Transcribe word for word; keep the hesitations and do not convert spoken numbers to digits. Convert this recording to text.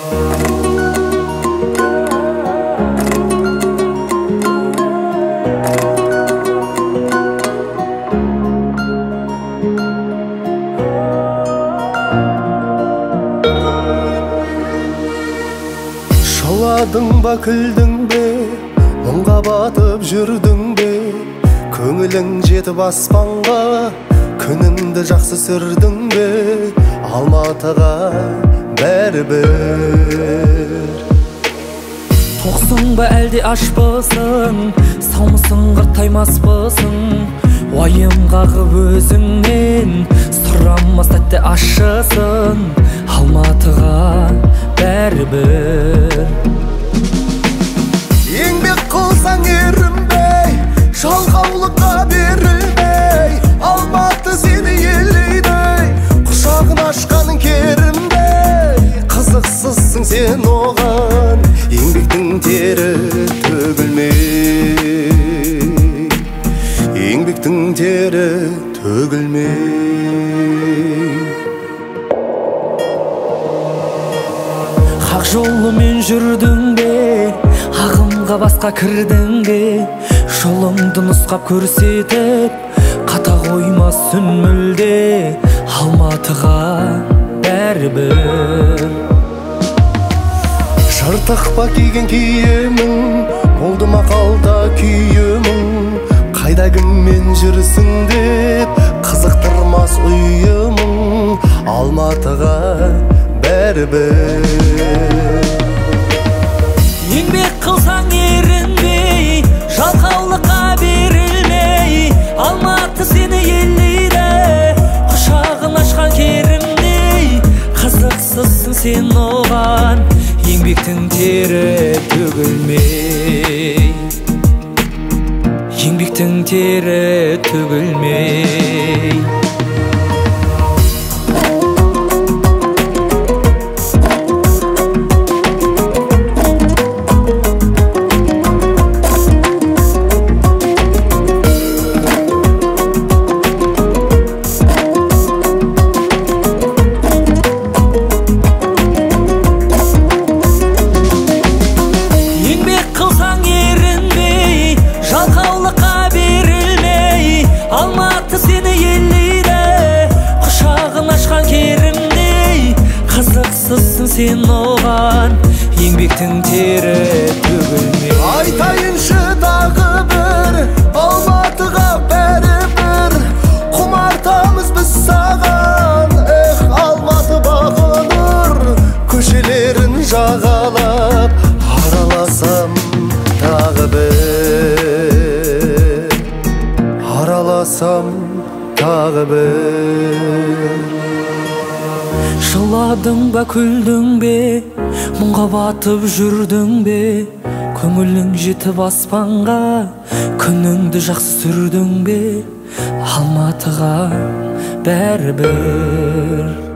Шыладың ба күлдің бе, мұңға батып жүрдің бе, көңілің жетіп аспанға, күніңді жақсы сүрдің бе, Алматыға бәрібір. Тоқсың ба әлде ашпысың, саумысың қыртаймаспысың, уайым қағып өзіңнен, сұрамас тәтті ашысың, Алматыға бәрібір. Еңбек қылсаң ерінбей, жалқаулыққа берілмей, Алматы сені елейді, құшағын ашқан керімдей. Қызықсызсың сен оған, еңбектің тері төгілмей, еңбектің тері төгілмей. Хақ жолымен жүрдің бе, ағымға басқа кірдің бе, жолыңды нұсқап көрсетіп, қата қоймас үн мүлде, Алматыға бәрібір. Жыртық па киген киемің, болды ма қалта күйемің, қайда кіммен жүрсің деп қызықтырмас ұйымың, Алматыға бәрібір. Еңбек қылсаң ерінбей, жалқаулыққа берілмей, Алматы сені елейді, құшағын ашқан керімдей. Қызықсызсың сен оған, еңбектің тері төгілмей, еңбектің тері төгілмей. Алматы сені елейді, құшағын ашқан керімдей. Қызықсызсың сен оған, еңбектің тері төгілмей. Айтайыншы тағы бір, Алматыға бәрібір, құмартамыз біз саған. Эх, Алматы бағыныр, көшелерін жағалап, араласам тағы бір, араласам тағы бір. Жыладың ба күлдің бе, мұңға батып жүрдің бе, көңілің жетіп аспанға, күніңді жақсы сүрдің бе, Алматыға бәрібір.